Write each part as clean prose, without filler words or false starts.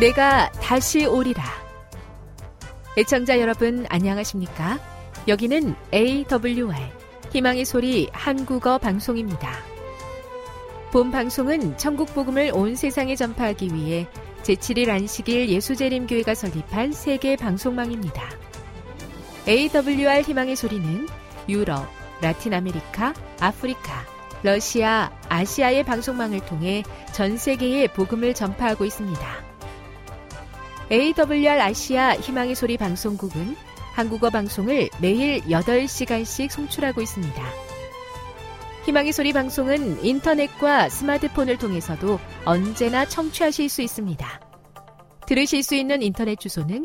내가 다시 오리라. 애청자 여러분 안녕하십니까? 여기는 AWR 희망의 소리 한국어 방송입니다. 본 방송은 천국 복음을 온 세상에 전파하기 위해 제7일 안식일 예수재림교회가 설립한 세계 방송망입니다. AWR 희망의 소리는 유럽, 라틴 아메리카, 아프리카, 러시아, 아시아의 방송망을 통해 전 세계에 복음을 전파하고 있습니다. AWR 아시아 희망의 소리 방송국은 한국어 방송을 매일 8시간씩 송출하고 있습니다. 희망의 소리 방송은 인터넷과 스마트폰을 통해서도 언제나 청취하실 수 있습니다. 들으실 수 있는 인터넷 주소는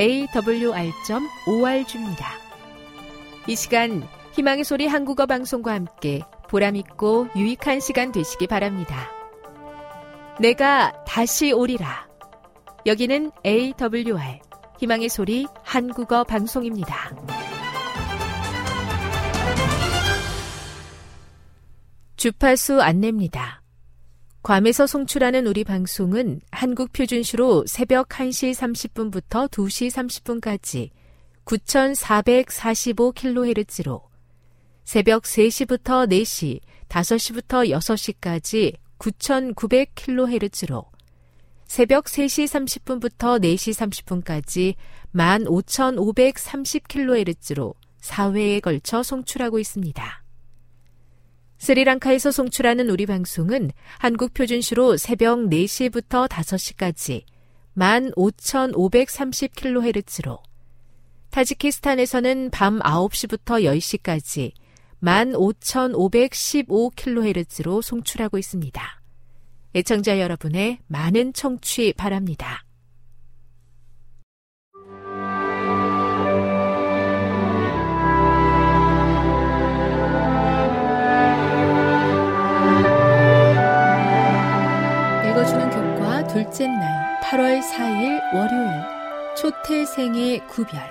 awr.org입니다. 이 시간 희망의 소리 한국어 방송과 함께 보람있고 유익한 시간 되시기 바랍니다. 내가 다시 오리라. 여기는 AWR 희망의 소리 한국어 방송입니다. 주파수 안내입니다. 괌에서 송출하는 우리 방송은 한국 표준시로 새벽 1시 30분부터 2시 30분까지 9445kHz로 새벽 3시부터 4시, 5시부터 6시까지 9900kHz로 새벽 3시 30분부터 4시 30분까지 15530kHz로 4회에 걸쳐 송출하고 있습니다. 스리랑카에서 송출하는 우리 방송은 한국 표준시로 새벽 4시부터 5시까지 15530kHz로 타지키스탄에서는 밤 9시부터 10시까지 15515kHz로 송출하고 있습니다. 애청자 여러분의 많은 청취 바랍니다. 읽어주는 교과 둘째 날 8월 4일 월요일 초태생의 구별.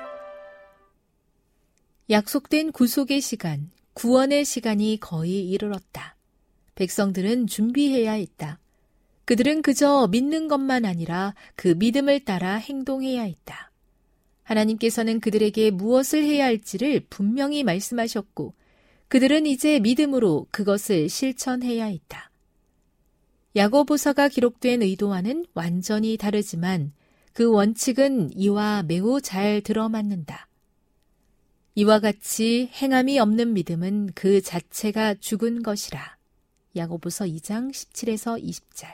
약속된 구속의 시간, 구원의 시간이 거의 이르렀다. 백성들은 준비해야 했다. 그들은 그저 믿는 것만 아니라 그 믿음을 따라 행동해야 했다. 하나님께서는 그들에게 무엇을 해야 할지를 분명히 말씀하셨고 그들은 이제 믿음으로 그것을 실천해야 했다. 야고보서가 기록된 의도와는 완전히 다르지만 그 원칙은 이와 매우 잘 들어맞는다. 이와 같이 행함이 없는 믿음은 그 자체가 죽은 것이라. 야고보서 2장 17에서 20절.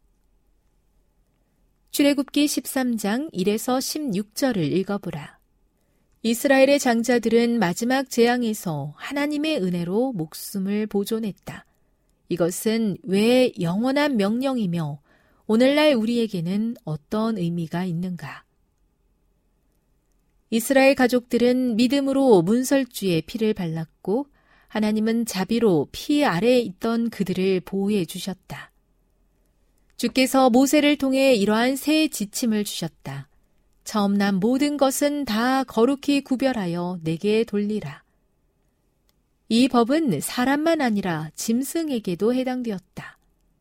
출애굽기 13장 1에서 16절을 읽어보라. 이스라엘의 장자들은 마지막 재앙에서 하나님의 은혜로 목숨을 보존했다. 이것은 왜 영원한 명령이며 오늘날 우리에게는 어떤 의미가 있는가? 이스라엘 가족들은 믿음으로 문설주에 피를 발랐고 하나님은 자비로 피 아래에 있던 그들을 보호해 주셨다. 주께서 모세를 통해 이러한 새 지침을 주셨다. 처음 난 모든 것은 다 거룩히 구별하여 내게 돌리라. 이 법은 사람만 아니라 짐승에게도 해당되었다.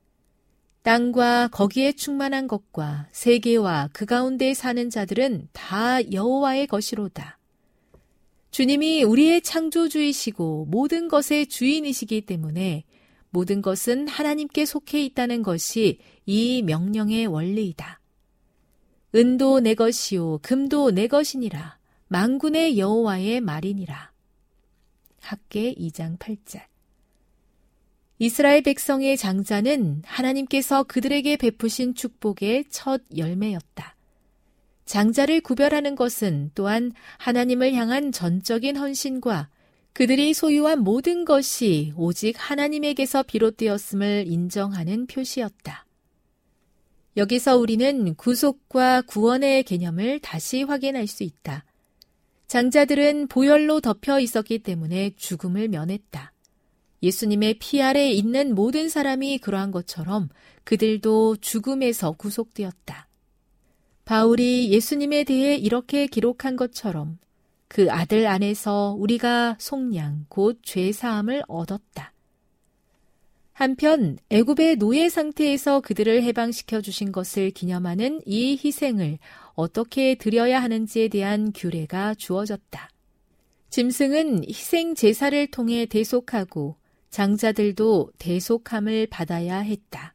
땅과 거기에 충만한 것과 세계와 그 가운데 사는 자들은 다 여호와의 것이로다. 주님이 우리의 창조주이시고 모든 것의 주인이시기 때문에 모든 것은 하나님께 속해 있다는 것이 이 명령의 원리이다. 은도 내 것이요 금도 내 것이니라. 만군의 여호와의 말이니라. 학개 2장 8절. 이스라엘 백성의 장자는 하나님께서 그들에게 베푸신 축복의 첫 열매였다. 장자를 구별하는 것은 또한 하나님을 향한 전적인 헌신과 그들이 소유한 모든 것이 오직 하나님에게서 비롯되었음을 인정하는 표시였다. 여기서 우리는 구속과 구원의 개념을 다시 확인할 수 있다. 장자들은 보혈로 덮여 있었기 때문에 죽음을 면했다. 예수님의 피 아래에 있는 모든 사람이 그러한 것처럼 그들도 죽음에서 구속되었다. 바울이 예수님에 대해 이렇게 기록한 것처럼 그 아들 안에서 우리가 속량 곧 죄사함을 얻었다. 한편 애굽의 노예 상태에서 그들을 해방시켜 주신 것을 기념하는 이 희생을 어떻게 드려야 하는지에 대한 규례가 주어졌다. 짐승은 희생 제사를 통해 대속하고 장자들도 대속함을 받아야 했다.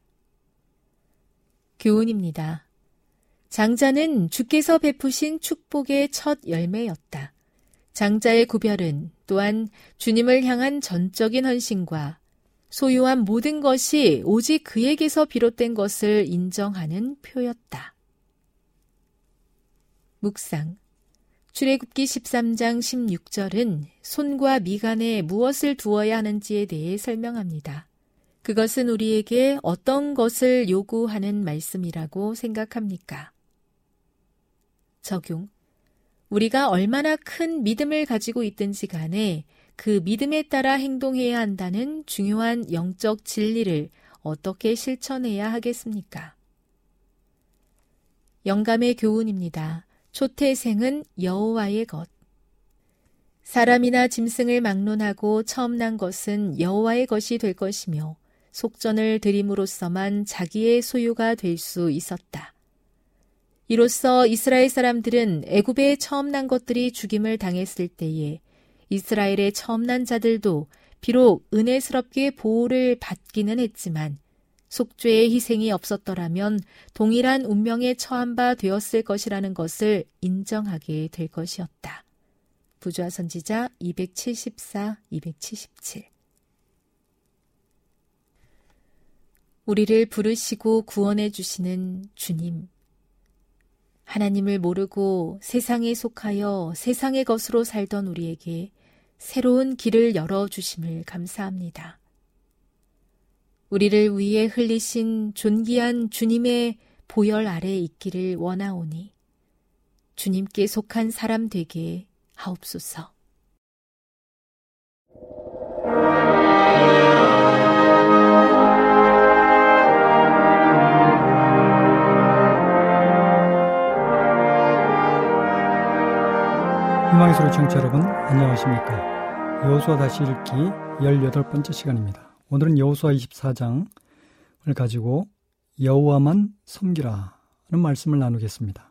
교훈입니다. 장자는 주께서 베푸신 축복의 첫 열매였다. 장자의 구별은 또한 주님을 향한 전적인 헌신과 소유한 모든 것이 오직 그에게서 비롯된 것을 인정하는 표였다. 묵상. 출애굽기 13장 16절은 손과 미간에 무엇을 두어야 하는지에 대해 설명합니다. 그것은 우리에게 어떤 것을 요구하는 말씀이라고 생각합니까? 적용. 우리가 얼마나 큰 믿음을 가지고 있든지 간에 그 믿음에 따라 행동해야 한다는 중요한 영적 진리를 어떻게 실천해야 하겠습니까? 영감의 교훈입니다. 초태생은 여호와의 것. 사람이나 짐승을 막론하고 처음 난 것은 여호와의 것이 될 것이며 속전을 드림으로써만 자기의 소유가 될 수 있었다. 이로써 이스라엘 사람들은 애굽에 처음 난 것들이 죽임을 당했을 때에 이스라엘의 처음 난 자들도 비록 은혜스럽게 보호를 받기는 했지만 속죄의 희생이 없었더라면 동일한 운명에 처한 바 되었을 것이라는 것을 인정하게 될 것이었다. 부조화 선지자 274, 277. 우리를 부르시고 구원해 주시는 주님. 하나님을 모르고 세상에 속하여 세상의 것으로 살던 우리에게 새로운 길을 열어주심을 감사합니다. 우리를 위해 흘리신 존귀한 주님의 보혈 아래 있기를 원하오니 주님께 속한 사람 되게 하옵소서. 희망의 소리 청취자 여러분, 안녕하십니까? 여호수아 다시 읽기 18번째 시간입니다. 오늘은 여호수아 24장을 가지고 여호와만 섬기라는 말씀을 나누겠습니다.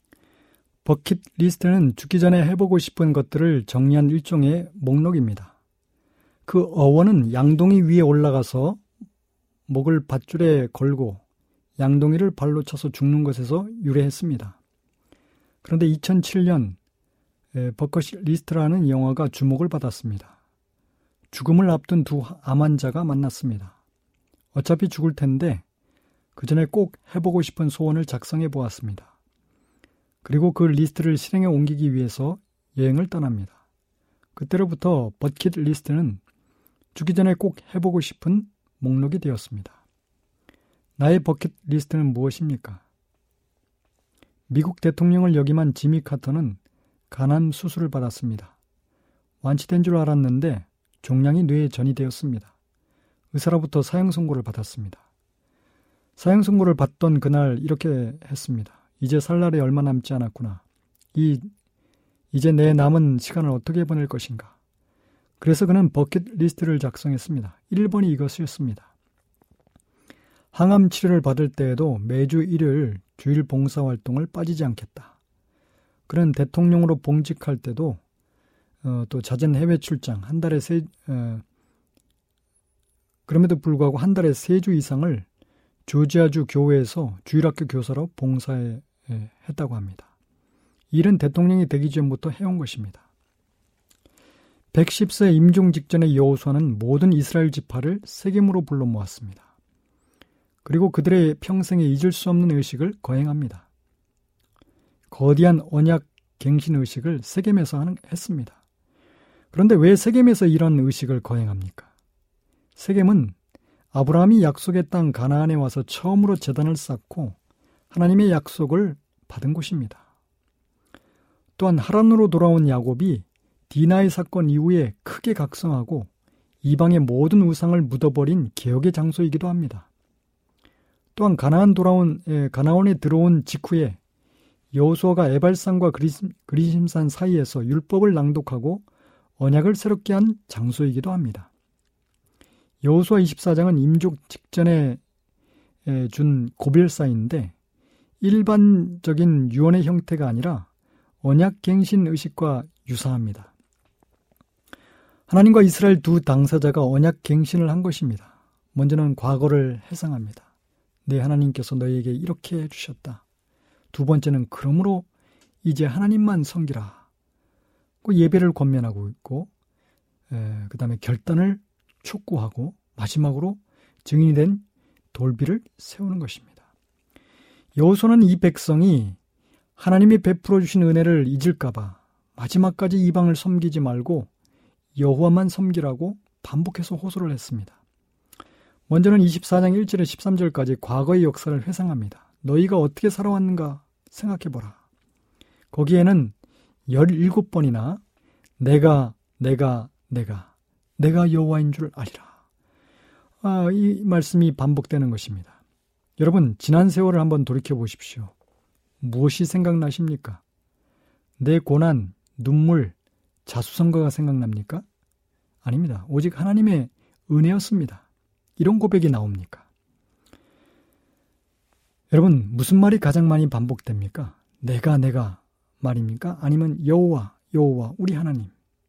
버킷리스트는 죽기 전에 해보고 싶은 것들을 정리한 일종의 목록입니다. 그 어원은 양동이 위에 올라가서 목을 밧줄에 걸고 양동이를 발로 쳐서 죽는 것에서 유래했습니다. 그런데 2007년 버킷리스트라는 영화가 주목을 받았습니다. 죽음을 앞둔 두 암 환자가 만났습니다. 어차피 죽을 텐데 그 전에 꼭 해보고 싶은 소원을 작성해 보았습니다. 그리고 그 리스트를 실행에 옮기기 위해서 여행을 떠납니다. 그때로부터 버킷리스트는 죽기 전에 꼭 해보고 싶은 목록이 되었습니다. 나의 버킷리스트는 무엇입니까? 미국 대통령을 역임한 지미 카터는 간암 수술을 받았습니다. 완치된 줄 알았는데 종양이 뇌에 전이되었습니다. 의사로부터 사형 선고를 받았습니다. 사형 선고를 받던 그날 이렇게 했습니다. 이제 살 날이 얼마 남지 않았구나. 이제 내 남은 시간을 어떻게 보낼 것인가. 그래서 그는 버킷리스트를 작성했습니다. 1번이 이것이었습니다. 항암 치료를 받을 때에도 매주 일요일 주일 봉사활동을 빠지지 않겠다. 그는 대통령으로 봉직할 때도 또 잦은 해외 출장 그럼에도 불구하고 한 달에 3주 이상을 조지아주 교회에서 주일학교 교사로 봉사했다고 합니다. 일은 대통령이 되기 전부터 해온 것입니다. 110세 임종 직전의 여호수아는 모든 이스라엘 지파를 세겜으로 불러 모았습니다. 그리고 그들의 평생에 잊을 수 없는 의식을 거행합니다. 거대한 언약 갱신 의식을 세겜에서 했습니다. 그런데 왜 세겜에서 이런 의식을 거행합니까? 세겜은 아브라함이 약속의 땅 가나안에 와서 처음으로 제단을 쌓고 하나님의 약속을 받은 곳입니다. 또한 하란으로 돌아온 야곱이 디나의 사건 이후에 크게 각성하고 이방의 모든 우상을 묻어버린 개혁의 장소이기도 합니다. 또한 가나안에 들어온 직후에 여호수아가 에발산과 그리심산 사이에서 율법을 낭독하고 언약을 새롭게 한 장소이기도 합니다. 여호수아 24장은 임종 직전에 준 고별사인데 일반적인 유언의 형태가 아니라 언약갱신 의식과 유사합니다. 하나님과 이스라엘 두 당사자가 언약갱신을 한 것입니다. 먼저는 과거를 회상합니다. 내 하나님께서 너희에게 이렇게 해주셨다. 두 번째는 그러므로 이제 하나님만 섬기라. 그 예배를 권면하고 있고 그 다음에 결단을 촉구하고 마지막으로 증인이 된 돌비를 세우는 것입니다. 여호수아는 이 백성이 하나님이 베풀어 주신 은혜를 잊을까 봐 마지막까지 이방을 섬기지 말고 여호와만 섬기라고 반복해서 호소를 했습니다. 먼저는 24장 1절에 13절까지 과거의 역사를 회상합니다. 너희가 어떻게 살아왔는가 생각해보라. 거기에는 17번이나 내가 여호와인 줄 아리라. 이 말씀이 반복되는 것입니다. 여러분, 지난 세월을 한번 돌이켜 보십시오. 무엇이 생각나십니까? 내 고난, 눈물, 자수성가가 생각납니까? 아닙니다. 오직 하나님의 은혜였습니다. 이런 고백이 나옵니까? 여러분, 무슨 말이 가장 많이 반복됩니까? 내가 말입니까? 아니면 여호와 우리 하나님.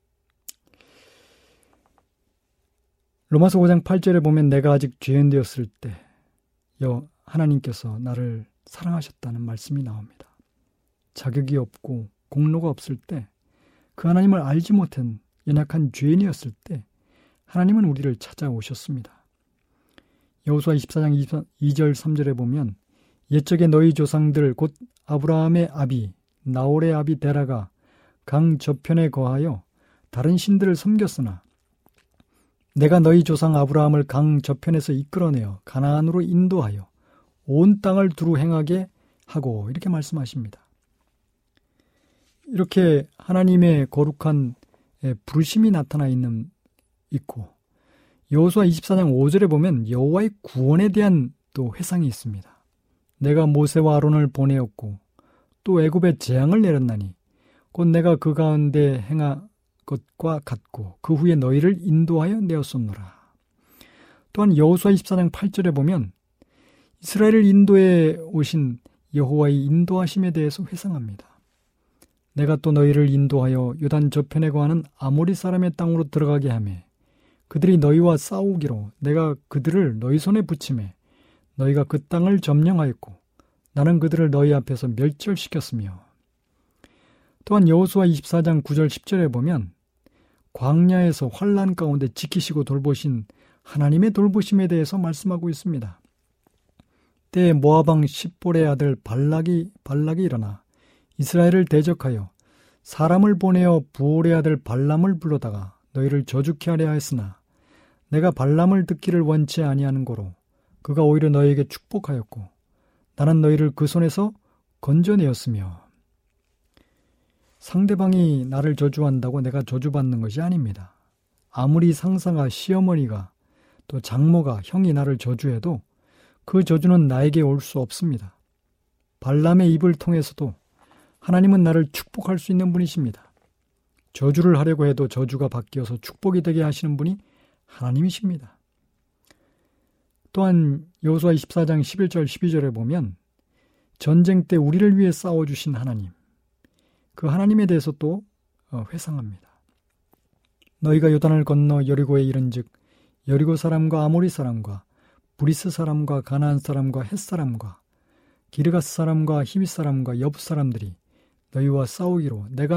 로마서 5장 8절에 보면 내가 아직 죄인 되었을 때 하나님께서 나를 사랑하셨다는 말씀이 나옵니다. 자격이 없고 공로가 없을 때 그 하나님을 알지 못한 연약한 죄인이었을 때 하나님은 우리를 찾아오셨습니다. 여호수아 24장 2절 3절에 보면 옛적에 너희 조상들 곧 아브라함의 아비 나홀의 아비 데라가 강 저편에 거하여 다른 신들을 섬겼으나 내가 너희 조상 아브라함을 강 저편에서 이끌어내어 가나안으로 인도하여 온 땅을 두루 행하게 하고 이렇게 말씀하십니다. 이렇게 하나님의 거룩한 부르심이 나타나 있고 여호수아 24장 5절에 보면 여호와의 구원에 대한 또 회상이 있습니다. 내가 모세와 아론을 보내었고 또 애굽에 재앙을 내렸나니 곧 내가 그 가운데 행한 것과 같고 그 후에 너희를 인도하여 내었었노라. 또한 여호수아 24장 8절에 보면 이스라엘을 인도해 오신 여호와의 인도하심에 대해서 회상합니다. 내가 또 너희를 인도하여 요단 저편에 거하는 아모리 사람의 땅으로 들어가게 하매 그들이 너희와 싸우기로 내가 그들을 너희 손에 붙이매 너희가 그 땅을 점령하였고 나는 그들을 너희 앞에서 멸절시켰으며 또한 여호수아 24장 9절 10절에 보면 광야에서 환난 가운데 지키시고 돌보신 하나님의 돌보심에 대해서 말씀하고 있습니다. 때에 모압 왕 십볼의 아들 발락이 일어나 이스라엘을 대적하여 사람을 보내어 부올의 아들 발람을 불러다가 너희를 저주케 하려 하였으나 내가 발람을 듣기를 원치 아니하는 고로 그가 오히려 너희에게 축복하였고 나는 너희를 그 손에서 건져내었으며 상대방이 나를 저주한다고 내가 저주받는 것이 아닙니다. 아무리 상사가 시어머니가 또 장모가 형이 나를 저주해도 그 저주는 나에게 올 수 없습니다. 발람의 입을 통해서도 하나님은 나를 축복할 수 있는 분이십니다. 저주를 하려고 해도 저주가 바뀌어서 축복이 되게 하시는 분이 하나님이십니다. 또한 여호수아 24장 11절 12절에 보면 전쟁 때 우리를 위해 싸워주신 하나님, 그 하나님에 대해서 또 회상합니다. 너희가 요단을 건너 여리고에 이른즉 여리고 사람과 아모리 사람과 브리스 사람과 가나안 사람과 헷 사람과 기르가스 사람과 히윗 사람과 여부 사람들이 너희와 싸우기로 내가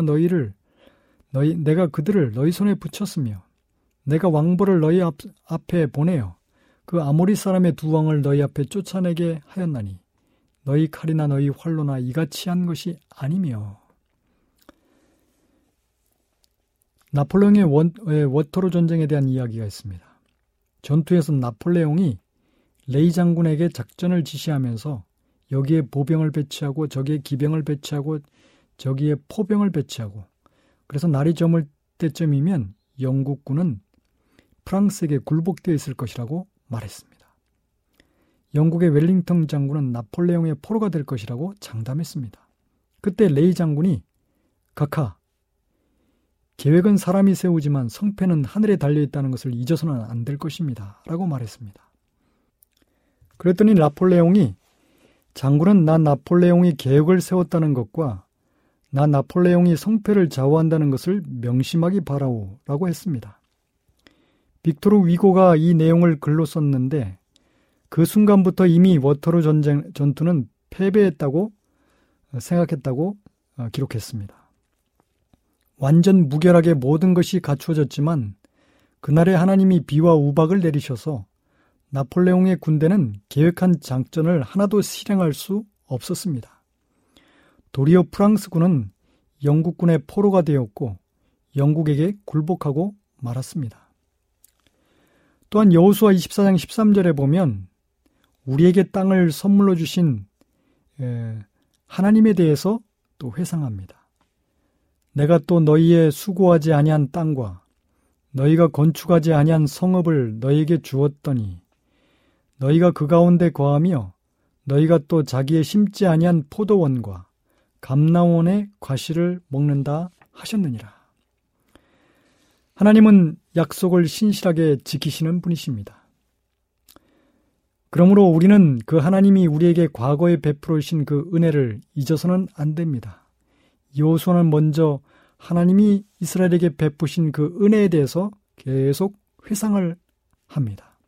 그들을 너희 손에 붙였으며 내가 왕벌을 너희 앞에 보내어 그 아모리 사람의 두 왕을 너희 앞에 쫓아내게 하였나니 너희 칼이나 너희 활로나 이같이 한 것이 아니며. 나폴레옹의 워터루 전쟁에 대한 이야기가 있습니다. 전투에서 나폴레옹이 레이 장군에게 작전을 지시하면서 여기에 보병을 배치하고 저기에 기병을 배치하고 저기에 포병을 배치하고 그래서 날이 저물 때쯤이면 영국군은 프랑스에게 굴복되어 있을 것이라고 말했습니다. 영국의 웰링턴 장군은 나폴레옹의 포로가 될 것이라고 장담했습니다. 그때 레이 장군이 각하, 계획은 사람이 세우지만 성패는 하늘에 달려있다는 것을 잊어서는 안 될 것입니다. 라고 말했습니다. 그랬더니 나폴레옹이 장군은 나 나폴레옹이 계획을 세웠다는 것과 나 나폴레옹이 성패를 좌우한다는 것을 명심하기 바라오 라고 했습니다. 빅토르 위고가 이 내용을 글로 썼는데 그 순간부터 이미 워터루 전투는 패배했다고 생각했다고 기록했습니다. 완전 무결하게 모든 것이 갖추어졌지만 그날에 하나님이 비와 우박을 내리셔서 나폴레옹의 군대는 계획한 작전을 하나도 실행할 수 없었습니다. 도리어 프랑스군은 영국군의 포로가 되었고 영국에게 굴복하고 말았습니다. 또한 여호수아 24장 13절에 보면 우리에게 땅을 선물로 주신 하나님에 대해서 또 회상합니다. 내가 또 너희의 수고하지 아니한 땅과 너희가 건축하지 아니한 성읍을 너희에게 주었더니 너희가 그 가운데 거하며 너희가 또 자기의 심지 아니한 포도원과 감람원의 과실을 먹는다 하셨느니라. 하나님은 약속을 신실하게 지키시는 분이십니다. 그러므로 우리는 그 하나님이 우리에게 과거에 베풀어 주신 그 은혜를 잊어서는 안 됩니다. 여호수아는 먼저 하나님이 이스라엘에게 베푸신 그 은혜에 대해서 계속 회상을 합니다.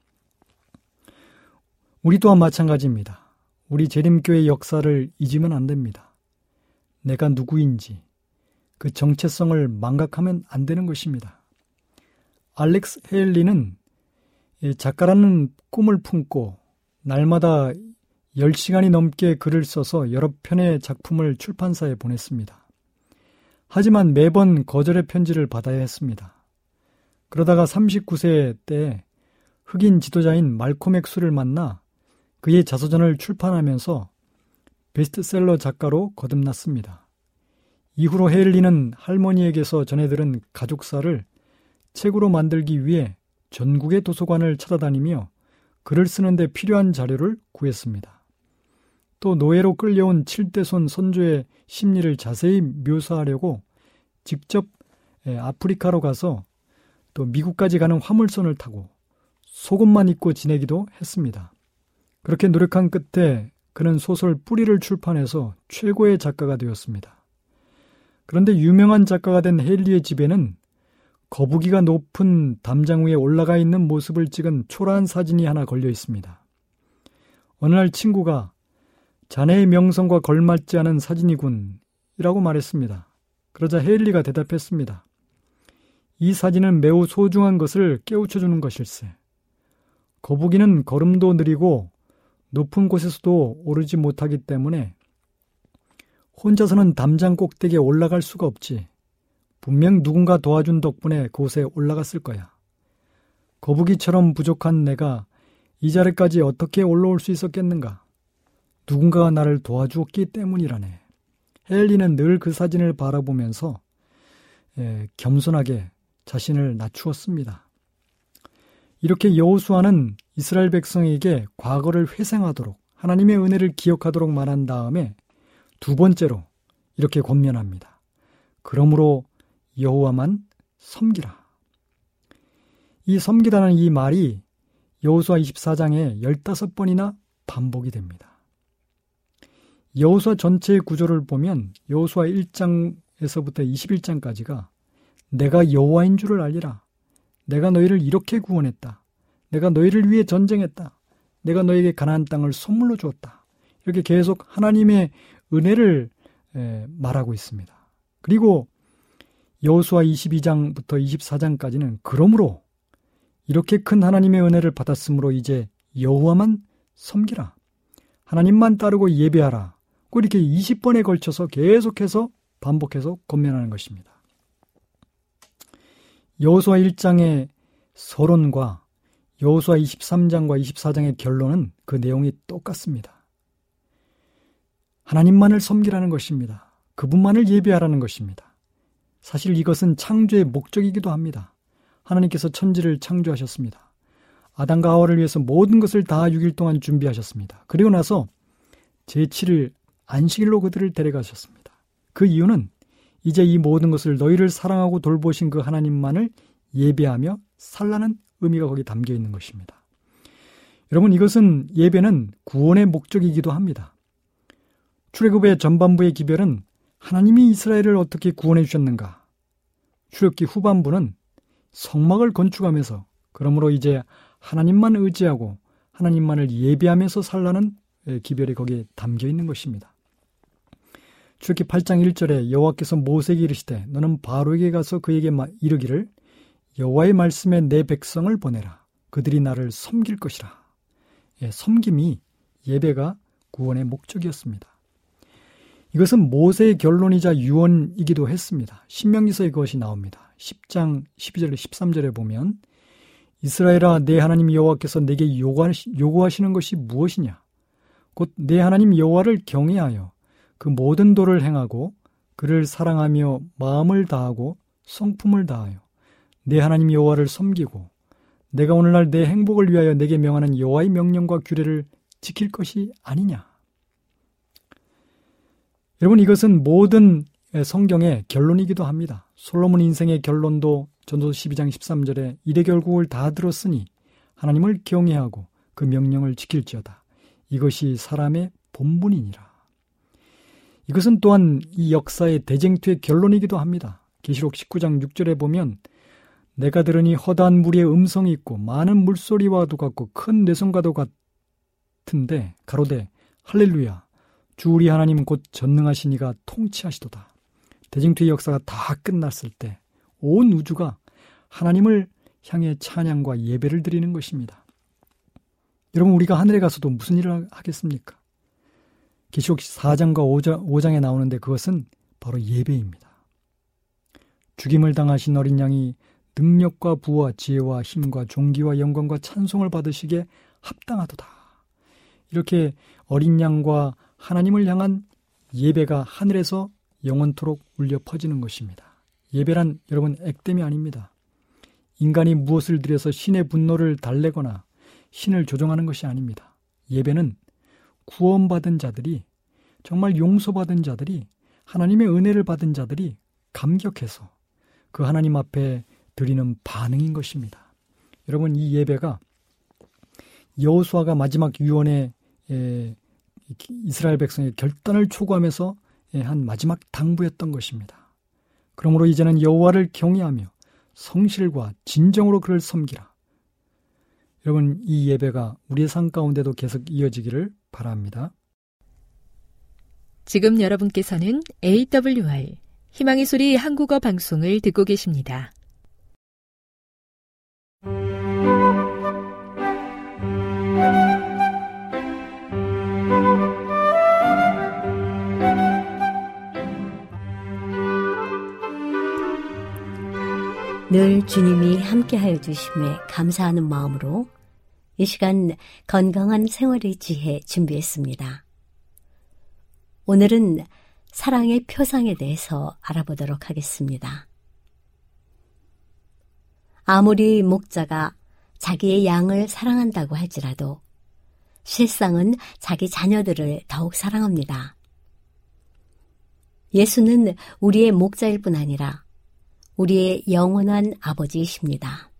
우리 또한 마찬가지입니다. 우리 재림교회 역사를 잊으면 안 됩니다. 내가 누구인지 그 정체성을 망각하면 안 되는 것입니다. 알렉스 헤일리는 작가라는 꿈을 품고 날마다 10시간이 넘게 글을 써서 여러 편의 작품을 출판사에 보냈습니다. 하지만 매번 거절의 편지를 받아야 했습니다. 그러다가 39세 때 흑인 지도자인 말콤 엑스를 만나 그의 자서전을 출판하면서 베스트셀러 작가로 거듭났습니다. 이후로 헤일리는 할머니에게서 전해들은 가족사를 책으로 만들기 위해 전국의 도서관을 찾아다니며 글을 쓰는데 필요한 자료를 구했습니다. 또 노예로 끌려온 7대손 선조의 심리를 자세히 묘사하려고 직접 아프리카로 가서 또 미국까지 가는 화물선을 타고 속옷만 입고 지내기도 했습니다. 그렇게 노력한 끝에 그는 소설 뿌리를 출판해서 최고의 작가가 되었습니다. 그런데 유명한 작가가 된 헤일리의 집에는 거북이가 높은 담장 위에 올라가 있는 모습을 찍은 초라한 사진이 하나 걸려 있습니다. 어느 날 친구가 자네의 명성과 걸맞지 않은 사진이군 이라고 말했습니다. 그러자 헤일리가 대답했습니다. 이 사진은 매우 소중한 것을 깨우쳐주는 것일세. 거북이는 걸음도 느리고 높은 곳에서도 오르지 못하기 때문에 혼자서는 담장 꼭대기에 올라갈 수가 없지. 분명 누군가 도와준 덕분에 그곳에 올라갔을 거야. 거북이처럼 부족한 내가 이 자리까지 어떻게 올라올 수 있었겠는가? 누군가가 나를 도와주었기 때문이라네. 헤일리는 늘 그 사진을 바라보면서 겸손하게 자신을 낮추었습니다. 이렇게 여호수아는 이스라엘 백성에게 과거를 회상하도록 하나님의 은혜를 기억하도록 말한 다음에 두 번째로 이렇게 권면합니다. 그러므로 여호와만 섬기라. 이 섬기라는 이 말이 여호수아 24장에 15번이나 반복이 됩니다. 여호수아 전체의 구조를 보면 여호수아 1장에서부터 21장까지가 내가 여호와인 줄을 알리라. 내가 너희를 이렇게 구원했다. 내가 너희를 위해 전쟁했다. 내가 너희에게 가나안 땅을 선물로 주었다. 이렇게 계속 하나님의 은혜를 말하고 있습니다. 그리고 여호수아 22장부터 24장까지는 그러므로 이렇게 큰 하나님의 은혜를 받았으므로 이제 여호와만 섬기라. 하나님만 따르고 예배하라. 꼭 이렇게 20번에 걸쳐서 계속해서 반복해서 권면하는 것입니다. 여호수아 1장의 서론과 여호수아 23장과 24장의 결론은 그 내용이 똑같습니다. 하나님만을 섬기라는 것입니다. 그분만을 예배하라는 것입니다. 사실 이것은 창조의 목적이기도 합니다. 하나님께서 천지를 창조하셨습니다. 아담과 하와를 위해서 모든 것을 다 6일 동안 준비하셨습니다. 그리고 나서 제7일 안식일로 그들을 데려가셨습니다. 그 이유는 이제 이 모든 것을 너희를 사랑하고 돌보신 그 하나님만을 예배하며 살라는 의미가 거기 담겨 있는 것입니다. 여러분, 이것은 예배는 구원의 목적이기도 합니다. 출애굽의 전반부의 기별은 하나님이 이스라엘을 어떻게 구원해 주셨는가. 출애굽기 후반부는 성막을 건축하면서 그러므로 이제 하나님만 의지하고 하나님만을 예배하면서 살라는 기별이 거기에 담겨 있는 것입니다. 출애굽기 8장 1절에 여호와께서 모세에게 이르시되 너는 바로에게 가서 그에게 이르기를 여호와의 말씀에 내 백성을 보내라. 그들이 나를 섬길 것이라. 섬김이 예배가 구원의 목적이었습니다. 이것은 모세의 결론이자 유언이기도 했습니다. 신명기서에 그것이 나옵니다. 10장 12절 13절에 보면 이스라엘아 내 하나님 여호와께서 내게 요구하시는 것이 무엇이냐? 곧 내 하나님 여호와를 경외하여 그 모든 도를 행하고 그를 사랑하며 마음을 다하고 성품을 다하여 내 하나님 여호와를 섬기고 내가 오늘날 내 행복을 위하여 내게 명하는 여호와의 명령과 규례를 지킬 것이 아니냐. 여러분, 이것은 모든 성경의 결론이기도 합니다. 솔로몬 인생의 결론도 전도서 12장 13절에 이래 결국을 다 들었으니 하나님을 경외하고 그 명령을 지킬지어다. 이것이 사람의 본분이니라. 이것은 또한 이 역사의 대쟁투의 결론이기도 합니다. 계시록 19장 6절에 보면 내가 들으니 허다한 무리의 음성이 있고 많은 물소리와도 같고 큰 뇌성과도 같은데 가로되 할렐루야 주 우리 하나님 곧 전능하시니가 통치하시도다. 대쟁투의 역사가 다 끝났을 때 온 우주가 하나님을 향해 찬양과 예배를 드리는 것입니다. 여러분, 우리가 하늘에 가서도 무슨 일을 하겠습니까? 계시록 4장과 5장에 나오는데 그것은 바로 예배입니다. 죽임을 당하신 어린 양이 능력과 부와 지혜와 힘과 존귀와 영광과 찬송을 받으시기에 합당하도다. 이렇게 어린 양과 하나님을 향한 예배가 하늘에서 영원토록 울려 퍼지는 것입니다. 예배란 여러분 액땜이 아닙니다. 인간이 무엇을 들여서 신의 분노를 달래거나 신을 조종하는 것이 아닙니다. 예배는 구원받은 자들이, 정말 용서받은 자들이, 하나님의 은혜를 받은 자들이 감격해서 그 하나님 앞에 드리는 반응인 것입니다. 여러분, 이 예배가 여호수아가 마지막 유언에 이스라엘 백성의 결단을 촉구하면서 한 마지막 당부였던 것입니다. 그러므로 이제는 여호와를 경외하며 성실과 진정으로 그를 섬기라. 여러분, 이 예배가 우리의 삶 가운데도 계속 이어지기를 바랍니다. 지금 여러분께서는 AWR 희망의 소리 한국어 방송을 듣고 계십니다. 늘 주님이 함께하여 주심에 감사하는 마음으로 이 시간 건강한 생활의 지혜 준비했습니다. 오늘은 사랑의 표상에 대해서 알아보도록 하겠습니다. 아무리 목자가 자기의 양을 사랑한다고 할지라도 실상은 자기 자녀들을 더욱 사랑합니다. 예수는 우리의 목자일 뿐 아니라 우리의 영원한 아버지이십니다.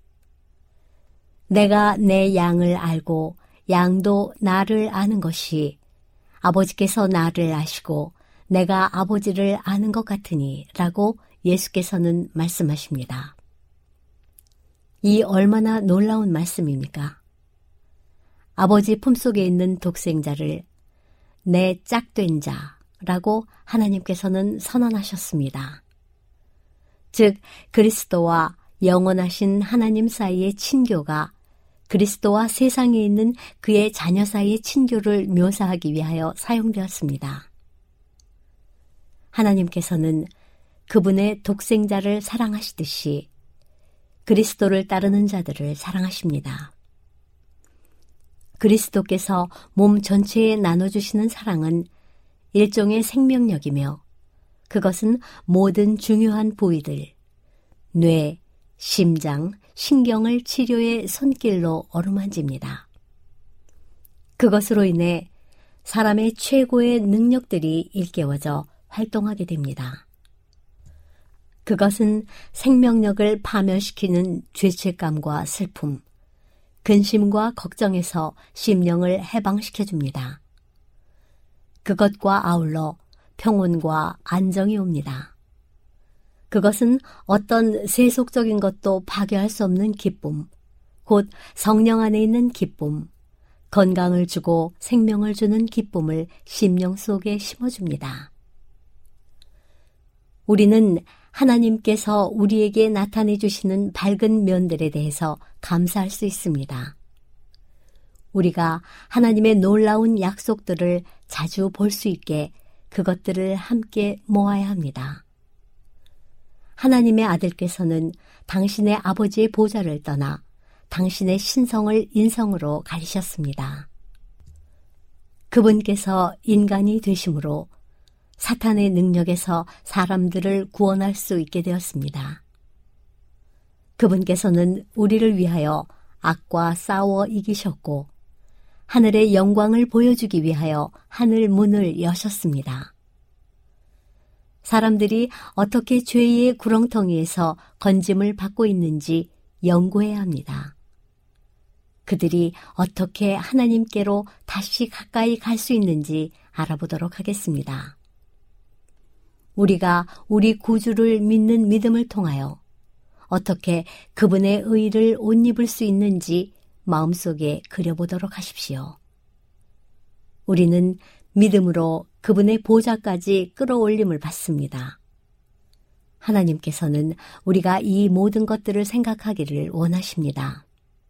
내가 내 양을 알고 양도 나를 아는 것이 아버지께서 나를 아시고 내가 아버지를 아는 것 같으니 라고 예수께서는 말씀하십니다. 이 얼마나 놀라운 말씀입니까? 아버지 품속에 있는 독생자를 내 짝된 자라고 하나님께서는 선언하셨습니다. 즉 그리스도와 영원하신 하나님 사이의 친교가 그리스도와 세상에 있는 그의 자녀 사이의 친교를 묘사하기 위하여 사용되었습니다. 하나님께서는 그분의 독생자를 사랑하시듯이 그리스도를 따르는 자들을 사랑하십니다. 그리스도께서 몸 전체에 나눠주시는 사랑은 일종의 생명력이며 그것은 모든 중요한 부위들, 뇌, 심장, 신경을 치료의 손길로 어루만집니다. 그것으로 인해 사람의 최고의 능력들이 일깨워져 활동하게 됩니다. 그것은 생명력을 파멸시키는 죄책감과 슬픔, 근심과 걱정에서 심령을 해방시켜줍니다. 그것과 아울러 평온과 안정이 옵니다. 그것은 어떤 세속적인 것도 파괴할 수 없는 기쁨, 곧 성령 안에 있는 기쁨, 건강을 주고 생명을 주는 기쁨을 심령 속에 심어줍니다. 우리는 하나님께서 우리에게 나타내 주시는 밝은 면들에 대해서 감사할 수 있습니다. 우리가 하나님의 놀라운 약속들을 자주 볼 수 있게 그것들을 함께 모아야 합니다. 하나님의 아들께서는 당신의 아버지의 보좌를 떠나 당신의 신성을 인성으로 가리셨습니다. 그분께서 인간이 되심으로 사탄의 능력에서 사람들을 구원할 수 있게 되었습니다. 그분께서는 우리를 위하여 악과 싸워 이기셨고 하늘의 영광을 보여주기 위하여 하늘 문을 여셨습니다. 사람들이 어떻게 죄의 구렁텅이에서 건짐을 받고 있는지 연구해야 합니다. 그들이 어떻게 하나님께로 다시 가까이 갈 수 있는지 알아보도록 하겠습니다. 우리가 우리 구주를 믿는 믿음을 통하여 어떻게 그분의 의를 옷 입을 수 있는지 마음속에 그려보도록 하십시오. 우리는 믿음으로 그분의 보좌까지 끌어올림을 받습니다. 하나님께서는 우리가 이 모든 것들을 생각하기를 원하십니다.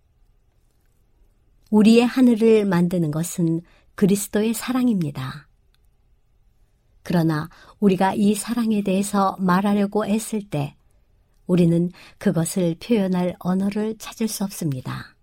우리의 하늘을 만드는 것은 그리스도의 사랑입니다. 그러나 우리가 이 사랑에 대해서 말하려고 애쓸 때 우리는 그것을 표현할 언어를 찾을 수 없습니다.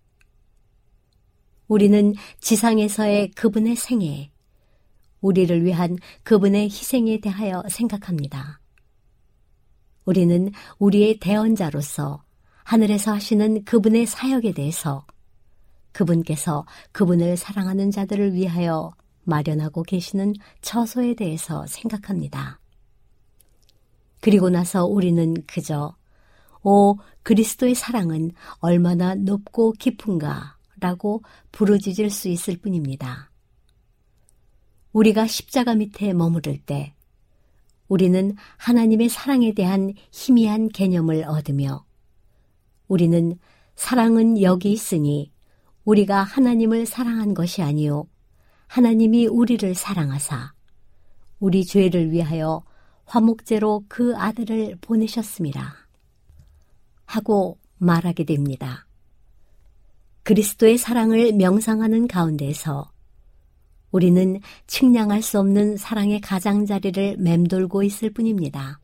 우리는 지상에서의 그분의 생애, 우리를 위한 그분의 희생에 대하여 생각합니다. 우리는 우리의 대언자로서 하늘에서 하시는 그분의 사역에 대해서 그분께서 그분을 사랑하는 자들을 위하여 마련하고 계시는 처소에 대해서 생각합니다. 그리고 나서 우리는 그저 오 그리스도의 사랑은 얼마나 높고 깊은가 라고 부르짖을 수 있을 뿐입니다. 우리가 십자가 밑에 머무를 때 우리는 하나님의 사랑에 대한 희미한 개념을 얻으며 우리는 사랑은 여기 있으니 우리가 하나님을 사랑한 것이 아니요 하나님이 우리를 사랑하사 우리 죄를 위하여 화목제로 그 아들을 보내셨습니다. 하고 말하게 됩니다. 그리스도의 사랑을 명상하는 가운데에서 우리는 측량할 수 없는 사랑의 가장자리를 맴돌고 있을 뿐입니다.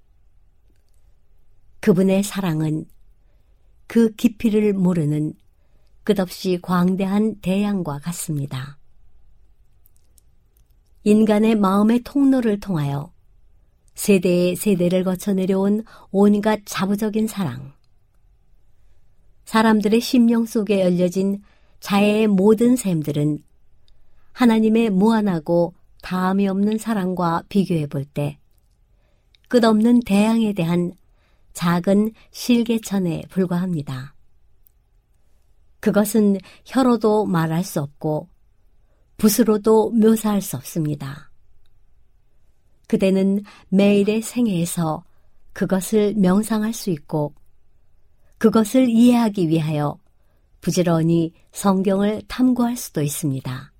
그분의 사랑은 그 깊이를 모르는 끝없이 광대한 대양과 같습니다. 인간의 마음의 통로를 통하여 세대의 세대를 거쳐 내려온 온갖 자부적인 사랑, 사람들의 심령 속에 열려진 자애의 모든 샘들은 하나님의 무한하고 다함이 없는 사랑과 비교해 볼 때 끝없는 대양에 대한 작은 실개천에 불과합니다. 그것은 혀로도 말할 수 없고 붓으로도 묘사할 수 없습니다. 그대는 매일의 생애에서 그것을 명상할 수 있고 그것을 이해하기 위하여 부지런히 성경을 탐구할 수도 있습니다.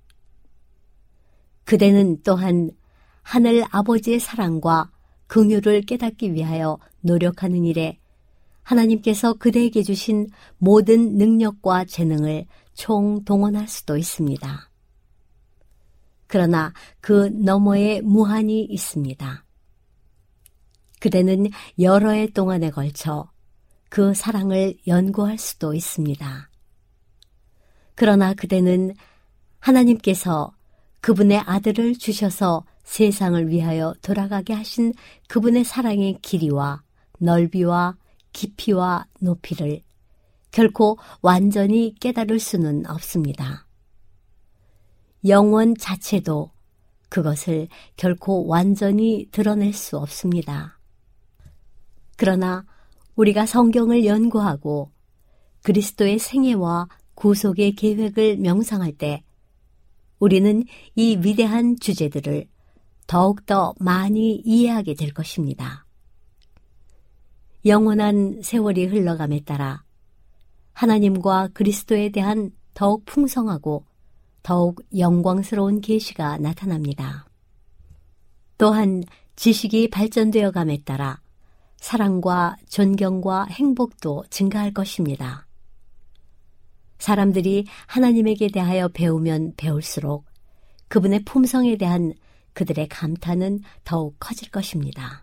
그대는 또한 하늘 아버지의 사랑과 긍휼을 깨닫기 위하여 노력하는 일에 하나님께서 그대에게 주신 모든 능력과 재능을 총동원할 수도 있습니다. 그러나 그 너머에 무한이 있습니다. 그대는 여러 해 동안에 걸쳐 그 사랑을 연구할 수도 있습니다. 그러나 그대는 하나님께서 그분의 아들을 주셔서 세상을 위하여 돌아가게 하신 그분의 사랑의 길이와 넓이와 깊이와 높이를 결코 완전히 깨달을 수는 없습니다. 영원 자체도 그것을 결코 완전히 드러낼 수 없습니다. 그러나 우리가 성경을 연구하고 그리스도의 생애와 구속의 계획을 명상할 때 우리는 이 위대한 주제들을 더욱더 많이 이해하게 될 것입니다. 영원한 세월이 흘러감에 따라 하나님과 그리스도에 대한 더욱 풍성하고 더욱 영광스러운 계시가 나타납니다. 또한 지식이 발전되어 감에 따라 사랑과 존경과 행복도 증가할 것입니다. 사람들이 하나님에게 대하여 배우면 배울수록 그분의 품성에 대한 그들의 감탄은 더욱 커질 것입니다.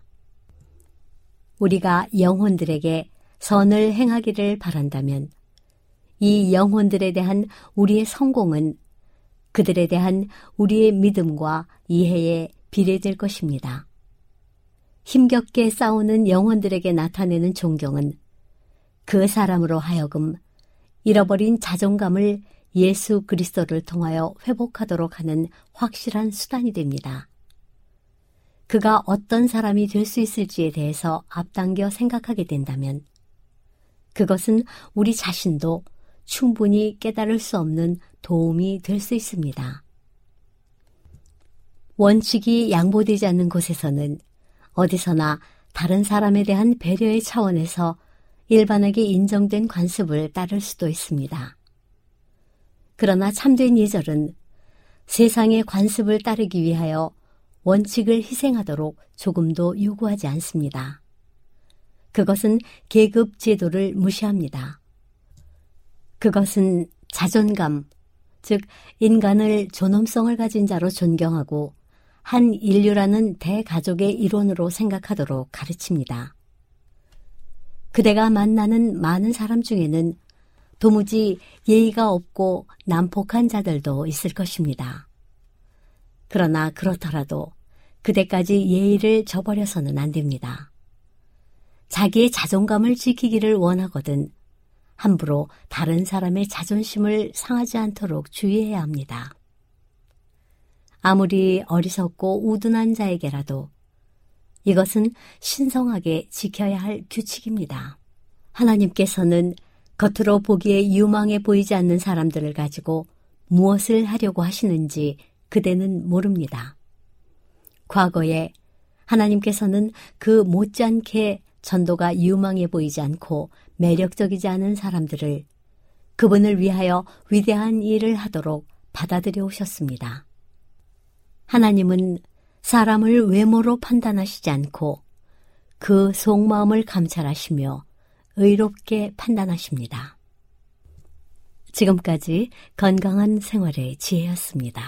우리가 영혼들에게 선을 행하기를 바란다면 이 영혼들에 대한 우리의 성공은 그들에 대한 우리의 믿음과 이해에 비례될 것입니다. 힘겹게 싸우는 영혼들에게 나타내는 존경은 그 사람으로 하여금 잃어버린 자존감을 예수 그리스도를 통하여 회복하도록 하는 확실한 수단이 됩니다. 그가 어떤 사람이 될 수 있을지에 대해서 앞당겨 생각하게 된다면 그것은 우리 자신도 충분히 깨달을 수 없는 도움이 될 수 있습니다. 원칙이 양보되지 않는 곳에서는 어디서나 다른 사람에 대한 배려의 차원에서 일반에게 인정된 관습을 따를 수도 있습니다. 그러나 참된 예절은 세상의 관습을 따르기 위하여 원칙을 희생하도록 조금도 요구하지 않습니다. 그것은 계급 제도를 무시합니다. 그것은 자존감, 즉 인간을 존엄성을 가진 자로 존경하고 한 인류라는 대가족의 일원으로 생각하도록 가르칩니다. 그대가 만나는 많은 사람 중에는 도무지 예의가 없고 난폭한 자들도 있을 것입니다. 그러나 그렇더라도 그대까지 예의를 저버려서는 안 됩니다. 자기의 자존감을 지키기를 원하거든 함부로 다른 사람의 자존심을 상하지 않도록 주의해야 합니다. 아무리 어리석고 우둔한 자에게라도 이것은 신성하게 지켜야 할 규칙입니다. 하나님께서는 겉으로 보기에 유망해 보이지 않는 사람들을 가지고 무엇을 하려고 하시는지 그대는 모릅니다. 과거에 하나님께서는 그 못지않게 전도가 유망해 보이지 않고 매력적이지 않은 사람들을 그분을 위하여 위대한 일을 하도록 받아들여 오셨습니다. 하나님은 사람을 외모로 판단하시지 않고 그 속마음을 감찰하시며 의롭게 판단하십니다. 지금까지 건강한 생활의 지혜였습니다.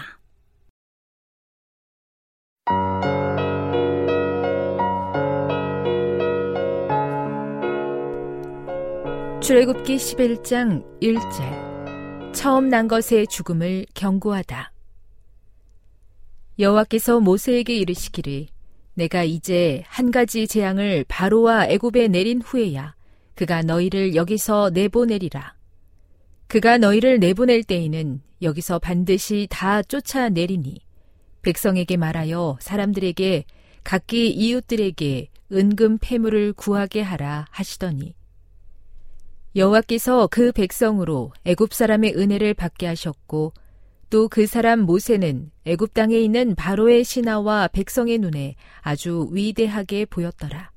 출애굽기 11장 1절 처음 난 것의 죽음을 경고하다. 여호와께서 모세에게 이르시기를 내가 이제 한 가지 재앙을 바로와 애굽에 내린 후에야 그가 너희를 여기서 내보내리라. 그가 너희를 내보낼 때에는 여기서 반드시 다 쫓아내리니 백성에게 말하여 사람들에게 각기 이웃들에게 은금 패물을 구하게 하라 하시더니 여호와께서 그 백성으로 애굽 사람의 은혜를 받게 하셨고 또 그 사람 모세는 애굽 땅에 있는 바로의 신하와 백성의 눈에 아주 위대하게 보였더라.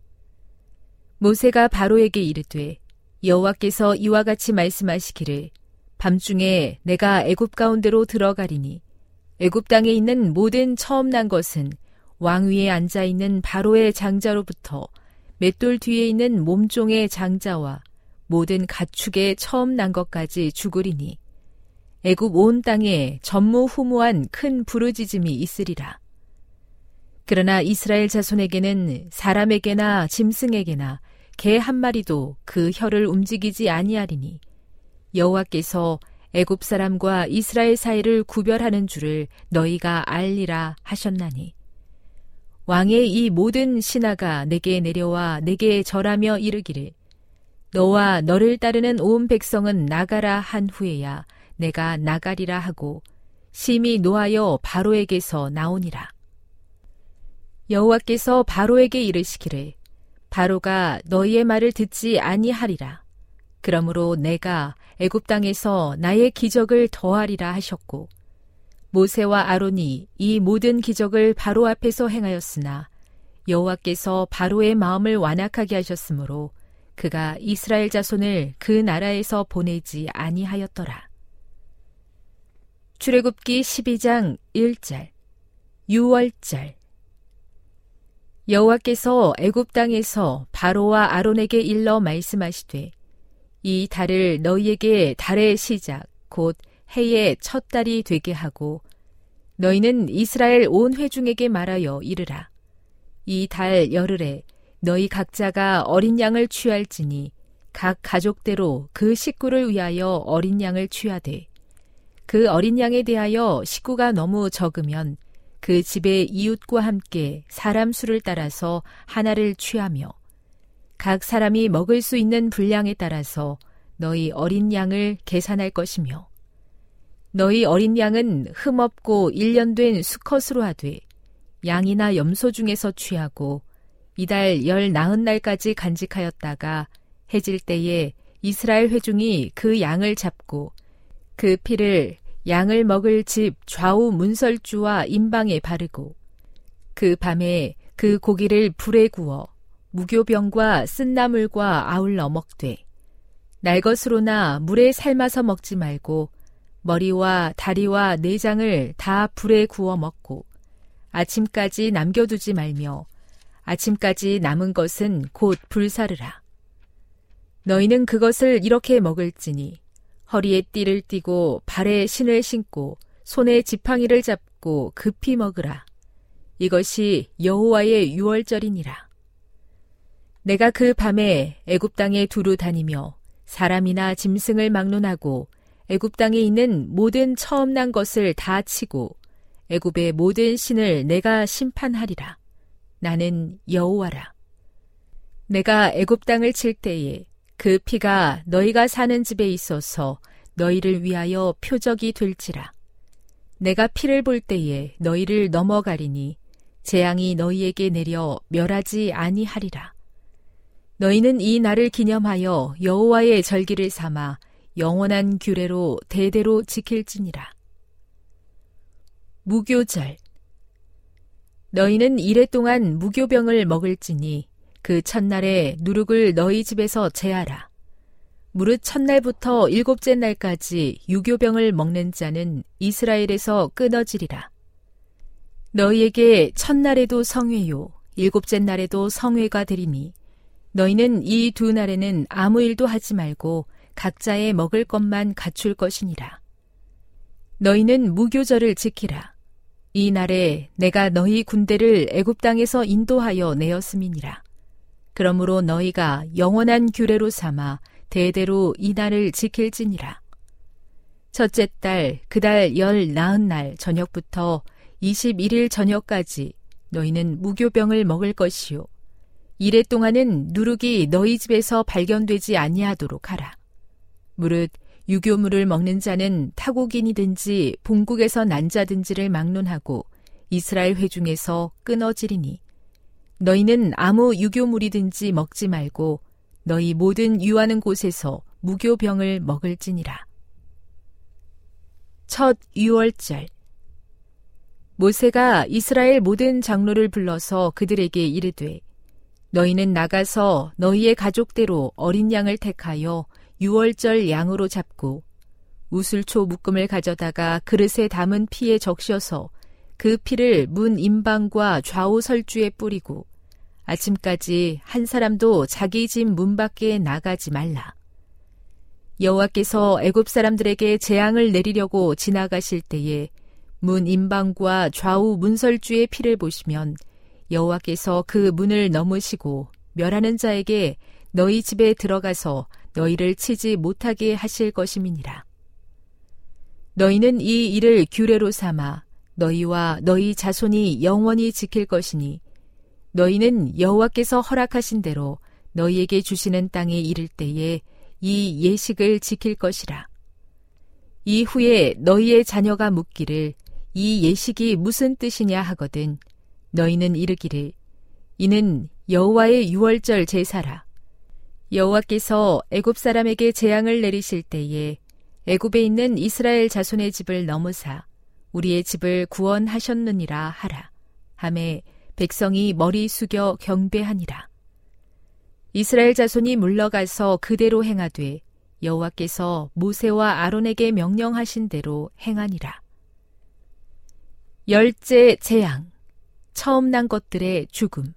모세가 바로에게 이르되 여호와께서 이와 같이 말씀하시기를 밤중에 내가 애굽 가운데로 들어가리니 애굽 땅에 있는 모든 처음 난 것은 왕 위에 앉아 있는 바로의 장자로부터 맷돌 뒤에 있는 몸종의 장자와 모든 가축의 처음 난 것까지 죽으리니 애굽 온 땅에 전무후무한 큰 부르짖음이 있으리라. 그러나 이스라엘 자손에게는 사람에게나 짐승에게나 개 한 마리도 그 혀를 움직이지 아니하리니 여호와께서 애굽 사람과 이스라엘 사이를 구별하는 줄을 너희가 알리라 하셨나니 왕의 이 모든 신하가 내게 내려와 내게 절하며 이르기를 너와 너를 따르는 온 백성은 나가라 한 후에야 내가 나가리라 하고 심히 노하여 바로에게서 나오니라. 여호와께서 바로에게 이르시기를 바로가 너희의 말을 듣지 아니하리라. 그러므로 내가 애굽 땅에서 나의 기적을 더하리라 하셨고 모세와 아론이 이 모든 기적을 바로 앞에서 행하였으나 여호와께서 바로의 마음을 완악하게 하셨으므로 그가 이스라엘 자손을 그 나라에서 보내지 아니하였더라. 출애굽기 12장 1절 유월절 여호와께서 애굽 땅에서 바로와 아론에게 일러 말씀하시되 이 달을 너희에게 달의 시작 곧 해의 첫 달이 되게 하고 너희는 이스라엘 온 회중에게 말하여 이르라. 이 달 열흘에 너희 각자가 어린 양을 취할지니 각 가족대로 그 식구를 위하여 어린 양을 취하되 그 어린 양에 대하여 식구가 너무 적으면 그 집의 이웃과 함께 사람 수를 따라서 하나를 취하며 각 사람이 먹을 수 있는 분량에 따라서 너희 어린 양을 계산할 것이며 너희 어린 양은 흠없고 1년 된 수컷으로 하되 양이나 염소 중에서 취하고 이달 19날까지 간직하였다가 해질 때에 이스라엘 회중이 그 양을 잡고 그 피를 양을 먹을 집 좌우 문설주와 임방에 바르고 그 밤에 그 고기를 불에 구워 무교병과 쓴나물과 아울러 먹되 날것으로나 물에 삶아서 먹지 말고 머리와 다리와 내장을 다 불에 구워 먹고 아침까지 남겨두지 말며 아침까지 남은 것은 곧 불사르라. 너희는 그것을 이렇게 먹을지니 허리에 띠를 띠고 발에 신을 신고 손에 지팡이를 잡고 급히 먹으라. 이것이 여호와의 유월절이니라. 내가 그 밤에 애굽 땅에 두루 다니며 사람이나 짐승을 막론하고 애굽 땅에 있는 모든 처음 난 것을 다 치고 애굽의 모든 신을 내가 심판하리라. 나는 여호와라. 내가 애굽 땅을 칠 때에 그 피가 너희가 사는 집에 있어서 너희를 위하여 표적이 될지라. 내가 피를 볼 때에 너희를 넘어가리니 재앙이 너희에게 내려 멸하지 아니하리라. 너희는 이 날을 기념하여 여호와의 절기를 삼아 영원한 규례로 대대로 지킬지니라. 무교절 너희는 이래 동안 무교병을 먹을지니 그 첫날에 누룩을 너희 집에서 제하라. 무릇 첫날부터 7째 날까지 유교병을 먹는 자는 이스라엘에서 끊어지리라. 너희에게 첫날에도 성회요 7째 날에도 성회가 되리니 너희는 이 두 날에는 아무 일도 하지 말고 각자의 먹을 것만 갖출 것이니라. 너희는 무교절을 지키라. 이 날에 내가 너희 군대를 애굽 땅에서 인도하여 내었음이니라. 그러므로 너희가 영원한 규례로 삼아 대대로 이 날을 지킬지니라. 첫째 달 그 달 19날 저녁부터 21일 저녁까지 너희는 무교병을 먹을 것이요 이래 동안은 누룩이 너희 집에서 발견되지 아니하도록 하라. 무릇 유교물을 먹는 자는 타국인이든지 본국에서 난 자든지를 막론하고 이스라엘 회중에서 끊어지리니 너희는 아무 유교물이든지 먹지 말고 너희 모든 유하는 곳에서 무교병을 먹을지니라. 첫 유월절 모세가 이스라엘 모든 장로를 불러서 그들에게 이르되 너희는 나가서 너희의 가족대로 어린 양을 택하여 유월절 양으로 잡고 우슬초 묶음을 가져다가 그릇에 담은 피에 적셔서 그 피를 문 임방과 좌우 설주에 뿌리고 아침까지 한 사람도 자기 집 문 밖에 나가지 말라. 여호와께서 애굽 사람들에게 재앙을 내리려고 지나가실 때에 문 임방과 좌우 문설주의 피를 보시면 여호와께서 그 문을 넘으시고 멸하는 자에게 너희 집에 들어가서 너희를 치지 못하게 하실 것임이니라. 너희는 이 일을 규례로 삼아 너희와 너희 자손이 영원히 지킬 것이니 너희는 여호와께서 허락하신 대로 너희에게 주시는 땅에 이를 때에 이 예식을 지킬 것이라. 이후에 너희의 자녀가 묻기를 이 예식이 무슨 뜻이냐 하거든 너희는 이르기를 이는 여호와의 유월절 제사라. 여호와께서 애굽 사람에게 재앙을 내리실 때에 애굽에 있는 이스라엘 자손의 집을 넘으사 우리의 집을 구원하셨느니라 하라. 하매 백성이 머리 숙여 경배하니라. 이스라엘 자손이 물러가서 그대로 행하되 여호와께서 모세와 아론에게 명령하신 대로 행하니라. 열째 재앙, 처음 난 것들의 죽음.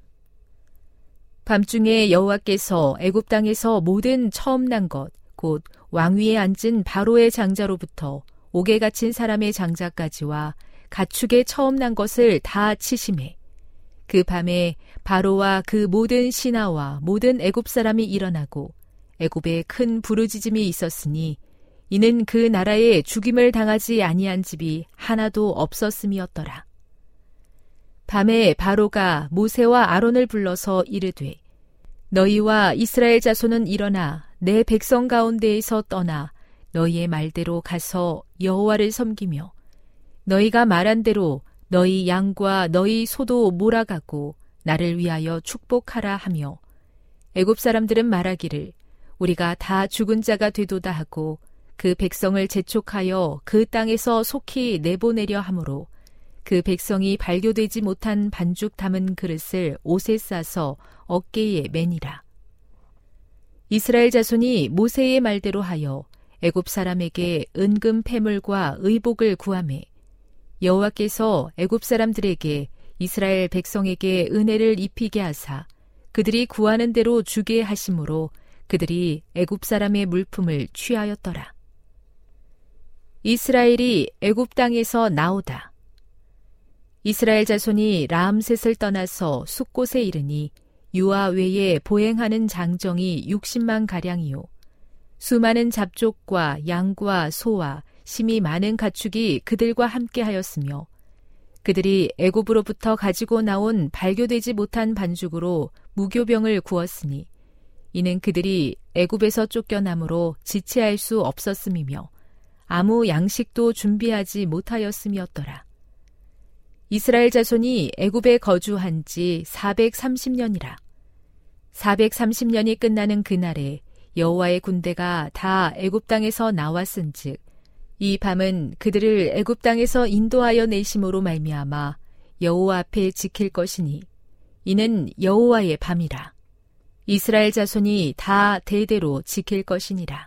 밤중에 여호와께서 애굽 땅에서 모든 처음 난 것, 곧 왕위에 앉은 바로의 장자로부터 옥에 갇힌 사람의 장자까지와 가축의 처음 난 것을 다 치심해 그 밤에 바로와 그 모든 신하와 모든 애굽 사람이 일어나고 애굽에 큰 부르짖음이 있었으니 이는 그 나라에 죽임을 당하지 아니한 집이 하나도 없었음이었더라. 밤에 바로가 모세와 아론을 불러서 이르되 너희와 이스라엘 자손은 일어나 내 백성 가운데에서 떠나 너희의 말대로 가서 여호와를 섬기며 너희가 말한 대로 너희 양과 너희 소도 몰아가고 나를 위하여 축복하라 하며 애굽 사람들은 말하기를 우리가 다 죽은 자가 되도다 하고 그 백성을 재촉하여 그 땅에서 속히 내보내려 하므로 그 백성이 발교되지 못한 반죽 담은 그릇을 옷에 싸서 어깨에 매니라. 이스라엘 자손이 모세의 말대로 하여 애굽 사람에게 은금 패물과 의복을 구하매 여호와께서 애굽 사람들에게 이스라엘 백성에게 은혜를 입히게 하사 그들이 구하는 대로 주게 하심으로 그들이 애굽 사람의 물품을 취하였더라. 이스라엘이 애굽 땅에서 나오다. 이스라엘 자손이 라암셋을 떠나서 숫곳에 이르니 유아 외에 보행하는 장정이 60만 가량이요 수많은 잡족과 양과 소와 심이 많은 가축이 그들과 함께 하였으며 그들이 애굽으로부터 가지고 나온 발교되지 못한 반죽으로 무교병을 구웠으니 이는 그들이 애굽에서 쫓겨남으로 지체할 수 없었음이며 아무 양식도 준비하지 못하였음이었더라. 이스라엘 자손이 애굽에 거주한 지 430년이라. 430년이 끝나는 그날에 여호와의 군대가 다 애굽 땅에서 나왔은즉 이 밤은 그들을 애굽 땅에서 인도하여 내심으로 말미암아 여호와 앞에 지킬 것이니 이는 여호와의 밤이라. 이스라엘 자손이 다 대대로 지킬 것이니라.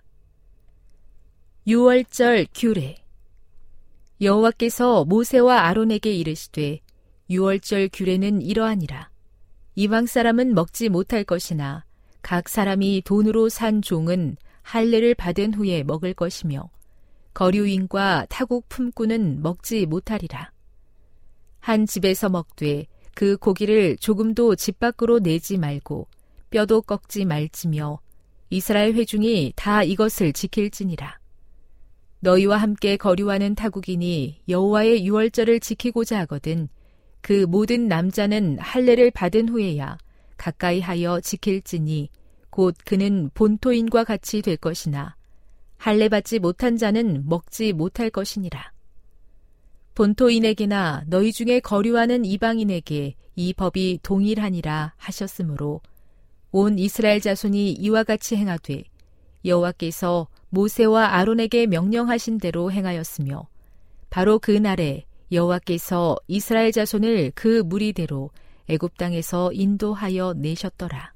유월절 규례. 여호와께서 모세와 아론에게 이르시되 유월절 규례는 이러하니라. 이방 사람은 먹지 못할 것이나 각 사람이 돈으로 산 종은 할례를 받은 후에 먹을 것이며 거류인과 타국 품꾼은 먹지 못하리라. 한 집에서 먹되 그 고기를 조금도 집 밖으로 내지 말고 뼈도 꺾지 말지며 이스라엘 회중이 다 이것을 지킬지니라. 너희와 함께 거류하는 타국인이 여호와의 유월절을 지키고자 하거든 그 모든 남자는 할례를 받은 후에야 가까이 하여 지킬지니 곧 그는 본토인과 같이 될 것이나 할례 받지 못한 자는 먹지 못할 것이니라. 본토인에게나 너희 중에 거류하는 이방인에게 이 법이 동일하니라 하셨으므로 온 이스라엘 자손이 이와 같이 행하되 여호와께서 모세와 아론에게 명령하신 대로 행하였으며 바로 그 날에 여호와께서 이스라엘 자손을 그 무리대로 애굽 땅에서 인도하여 내셨더라.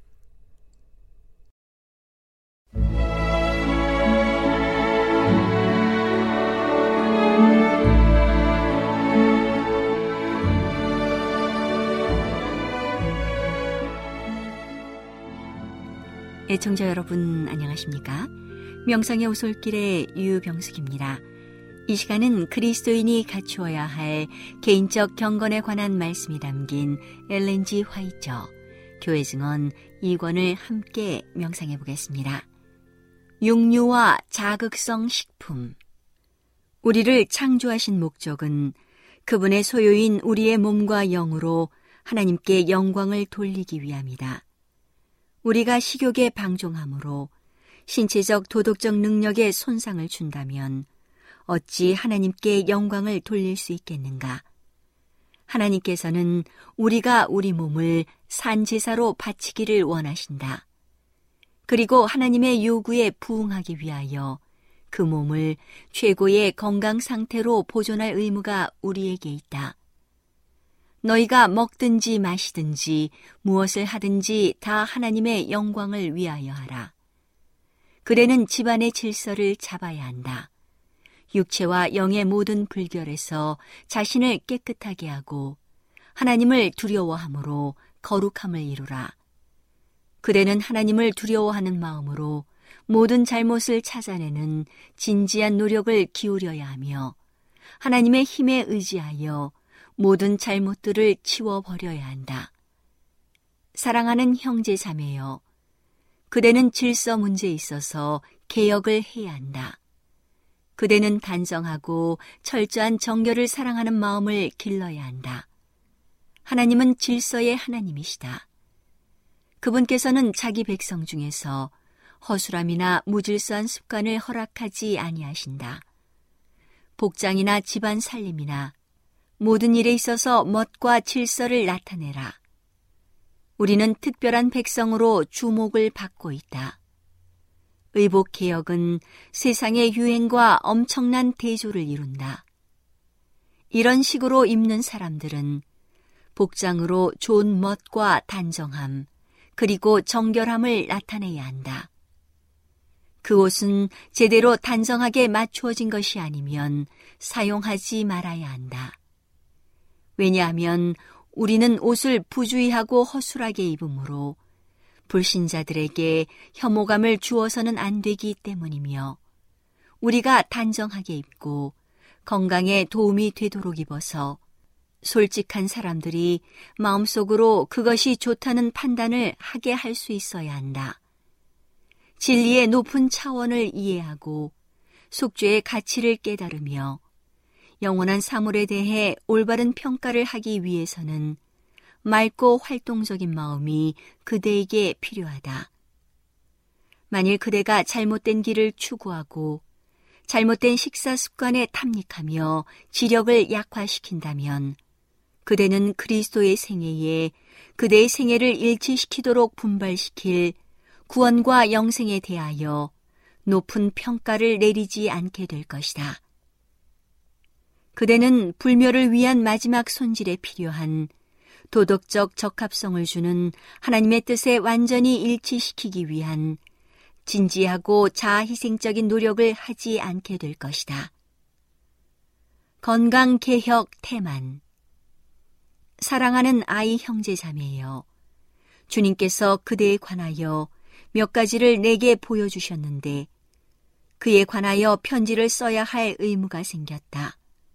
애청자 여러분 안녕하십니까? 명상의 오솔길의 유병숙입니다. 이 시간은 그리스도인이 갖추어야 할 개인적 경건에 관한 말씀이 담긴 엘렌 G. 화이처 교회 증언 2권을 함께 명상해 보겠습니다. 육류와 자극성 식품. 우리를 창조하신 목적은 그분의 소유인 우리의 몸과 영으로 하나님께 영광을 돌리기 위함이다. 우리가 식욕에 방종함으로 신체적 도덕적 능력에 손상을 준다면 어찌 하나님께 영광을 돌릴 수 있겠는가? 하나님께서는 우리가 우리 몸을 산제사로 바치기를 원하신다. 그리고 하나님의 요구에 부응하기 위하여 그 몸을 최고의 건강 상태로 보존할 의무가 우리에게 있다. 너희가 먹든지 마시든지 무엇을 하든지 다 하나님의 영광을 위하여 하라. 그래는 집안의 질서를 잡아야 한다. 육체와 영의 모든 불결에서 자신을 깨끗하게 하고 하나님을 두려워함으로 거룩함을 이루라. 그대는 하나님을 두려워하는 마음으로 모든 잘못을 찾아내는 진지한 노력을 기울여야 하며 하나님의 힘에 의지하여 모든 잘못들을 치워버려야 한다. 사랑하는 형제 자매여, 그대는 질서 문제에 있어서 개혁을 해야 한다. 그대는 단정하고 철저한 정결을 사랑하는 마음을 길러야 한다. 하나님은 질서의 하나님이시다. 그분께서는 자기 백성 중에서 허술함이나 무질서한 습관을 허락하지 아니하신다. 복장이나 집안 살림이나 모든 일에 있어서 멋과 질서를 나타내라. 우리는 특별한 백성으로 주목을 받고 있다. 의복개혁은 세상의 유행과 엄청난 대조를 이룬다. 이런 식으로 입는 사람들은 복장으로 좋은 멋과 단정함, 그리고 정결함을 나타내야 한다. 그 옷은 제대로 단정하게 맞추어진 것이 아니면 사용하지 말아야 한다. 왜냐하면 우리는 옷을 부주의하고 허술하게 입으므로 불신자들에게 혐오감을 주어서는 안 되기 때문이며 우리가 단정하게 입고 건강에 도움이 되도록 입어서 솔직한 사람들이 마음속으로 그것이 좋다는 판단을 하게 할 수 있어야 한다. 진리의 높은 차원을 이해하고 속죄의 가치를 깨달으며 영원한 사물에 대해 올바른 평가를 하기 위해서는 맑고 활동적인 마음이 그대에게 필요하다. 만일 그대가 잘못된 길을 추구하고 잘못된 식사 습관에 탐닉하며 지력을 약화시킨다면 그대는 그리스도의 생애에 그대의 생애를 일치시키도록 분발시킬 구원과 영생에 대하여 높은 평가를 내리지 않게 될 것이다. 그대는 불멸을 위한 마지막 손질에 필요한 도덕적 적합성을 주는 하나님의 뜻에 완전히 일치시키기 위한 진지하고 자아희생적인 노력을 하지 않게 될 것이다. 건강개혁 태만. 사랑하는 아이 형제 자매여, 주님께서 그대에 관하여 몇 가지를 내게 보여주셨는데 그에 관하여 편지를 써야 할 의무가 생겼다.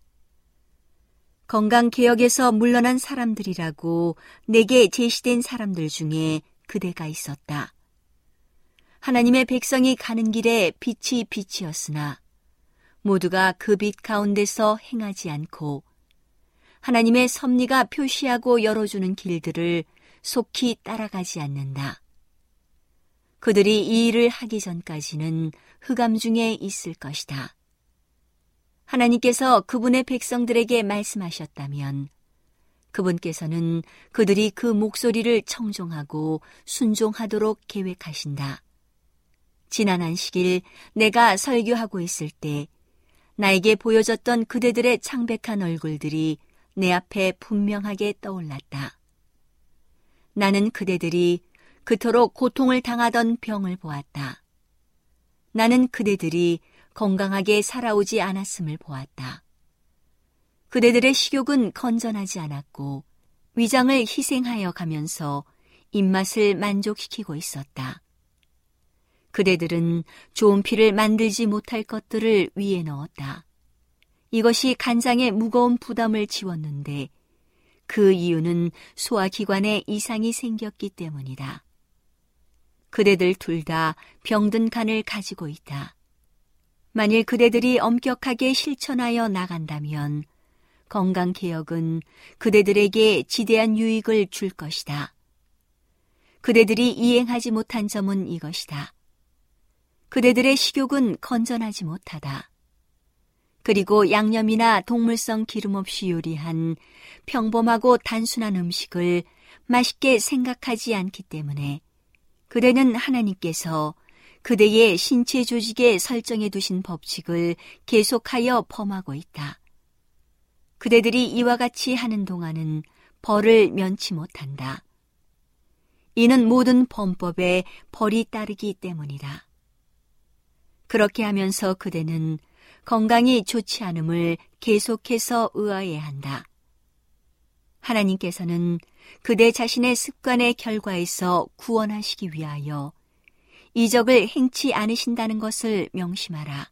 건강개혁에서 물러난 사람들이라고 내게 제시된 사람들 중에 그대가 있었다. 하나님의 백성이 가는 길에 빛이 빛이었으나 모두가 그 빛 가운데서 행하지 않고 하나님의 섭리가 표시하고 열어주는 길들을 속히 따라가지 않는다. 그들이 이 일을 하기 전까지는 흑암 중에 있을 것이다. 하나님께서 그분의 백성들에게 말씀하셨다면 그분께서는 그들이 그 목소리를 청종하고 순종하도록 계획하신다. 지난 안식일 내가 설교하고 있을 때 나에게 보여졌던 그대들의 창백한 얼굴들이 내 앞에 분명하게 떠올랐다. 나는 그대들이 그토록 고통을 당하던 병을 보았다. 나는 그대들이 건강하게 살아오지 않았음을 보았다. 그대들의 식욕은 건전하지 않았고 위장을 희생하여 가면서 입맛을 만족시키고 있었다. 그대들은 좋은 피를 만들지 못할 것들을 위에 넣었다. 이것이 간장의 무거운 부담을 지웠는데 그 이유는 소화기관에 이상이 생겼기 때문이다. 그대들 둘 다 병든 간을 가지고 있다. 만일 그대들이 엄격하게 실천하여 나간다면 건강개혁은 그대들에게 지대한 유익을 줄 것이다. 그대들이 이행하지 못한 점은 이것이다. 그대들의 식욕은 건전하지 못하다. 그리고 양념이나 동물성 기름 없이 요리한 평범하고 단순한 음식을 맛있게 생각하지 않기 때문에 그대는 하나님께서 그대의 신체 조직에 설정해 두신 법칙을 계속하여 범하고 있다. 그대들이 이와 같이 하는 동안은 벌을 면치 못한다. 이는 모든 범법에 벌이 따르기 때문이다. 그렇게 하면서 그대는 건강이 좋지 않음을 계속해서 의아해야 한다. 하나님께서는 그대 자신의 습관의 결과에서 구원하시기 위하여 이적을 행치 않으신다는 것을 명심하라.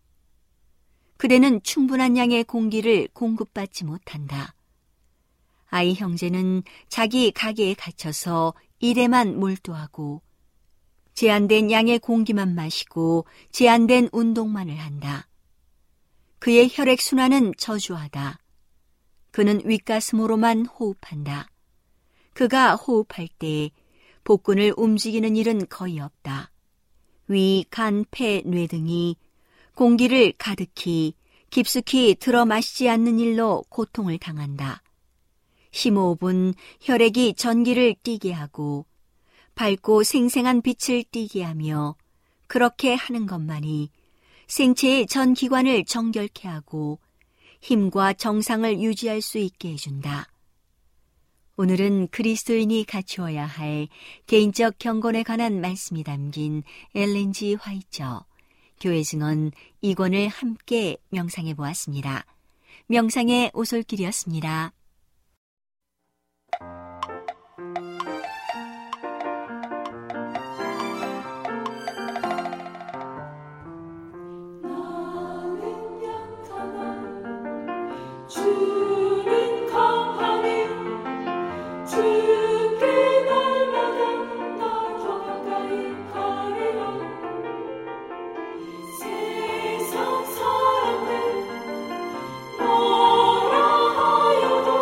그대는 충분한 양의 공기를 공급받지 못한다. 아이 형제는 자기 가게에 갇혀서 일에만 몰두하고 제한된 양의 공기만 마시고 제한된 운동만을 한다. 그의 혈액순환은 저조하다. 그는 윗가슴으로만 호흡한다. 그가 호흡할 때 복근을 움직이는 일은 거의 없다. 위, 간, 폐, 뇌 등이 공기를 가득히 깊숙이 들어 마시지 않는 일로 고통을 당한다. 심호흡은 혈액이 전기를 띠게 하고 밝고 생생한 빛을 띠게 하며 그렇게 하는 것만이 생체의 전 기관을 정결케 하고 힘과 정상을 유지할 수 있게 해준다. 오늘은 그리스도인이 갖추어야 할 개인적 경건에 관한 말씀이 담긴 엘렌 G. 화이처 교회 증언 2권을 함께 명상해 보았습니다. 명상의 오솔길이었습니다. 세상 사람들 뭐라 하여도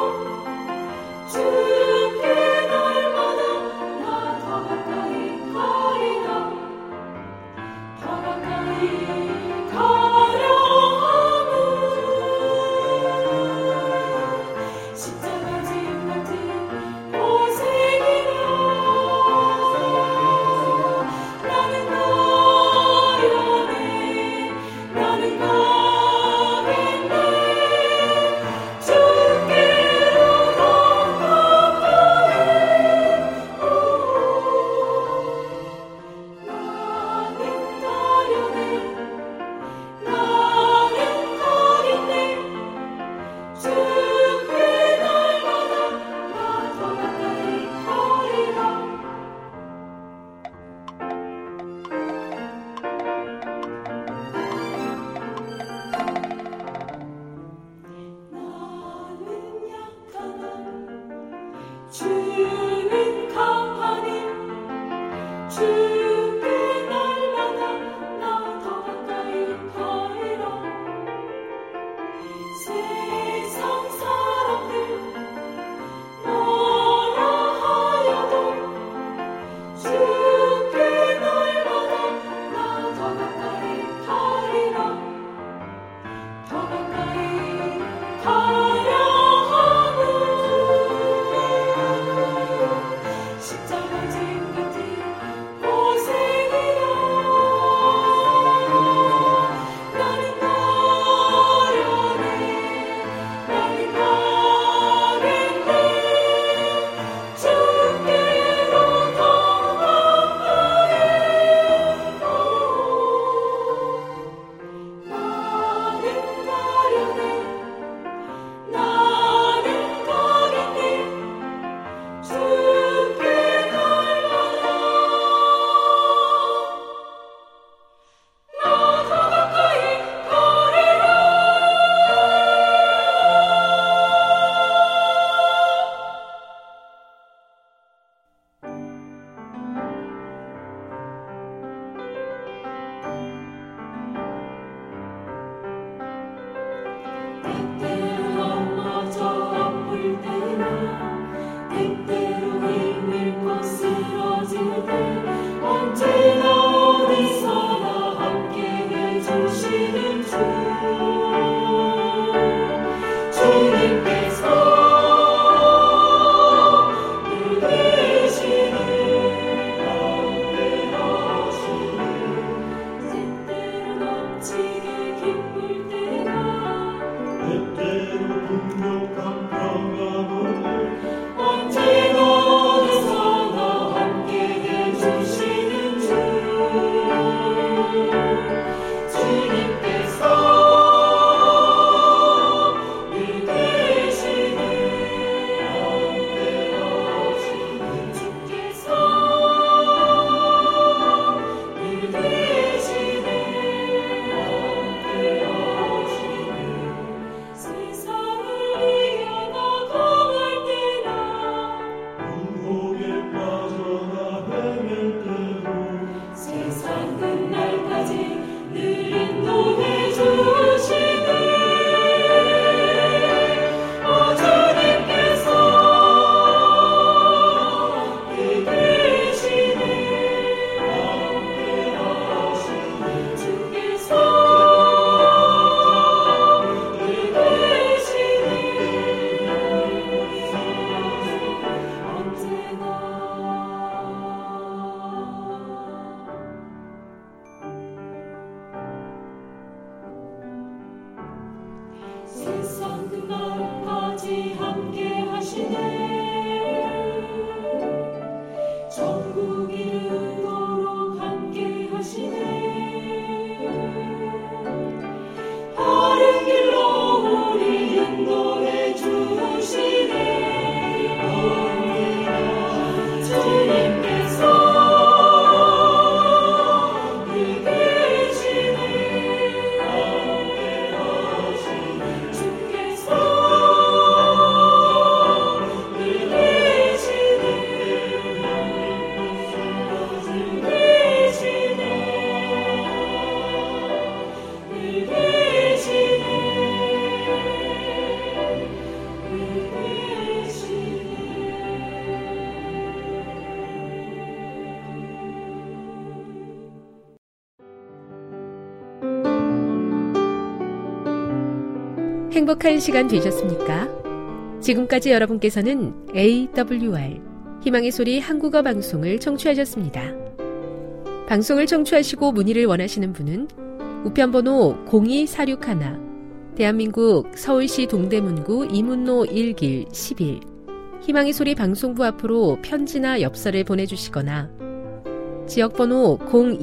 행복한 시간 되셨습니까? 지금까지 여러분께서는 AWR 희망의 소리 한국어 방송을 청취하셨습니다. 방송을 청취하시고 문의를 원하시는 분은 우편번호 02461 대한민국 서울시 동대문구 이문로 1길 11 희망의 소리 방송부 앞으로 편지나 엽서를 보내주시거나 지역번호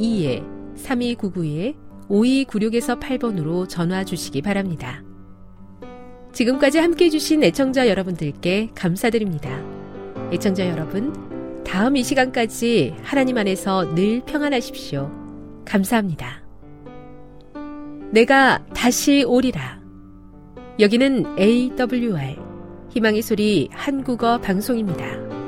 02-3299-5296에서 8번으로 전화 주시기 바랍니다. 지금까지 함께해 주신 애청자 여러분들께 감사드립니다. 애청자 여러분, 다음 이 시간까지 하나님 안에서 늘 평안하십시오. 감사합니다. 내가 다시 오리라. 여기는 AWR 희망의 소리 한국어 방송입니다.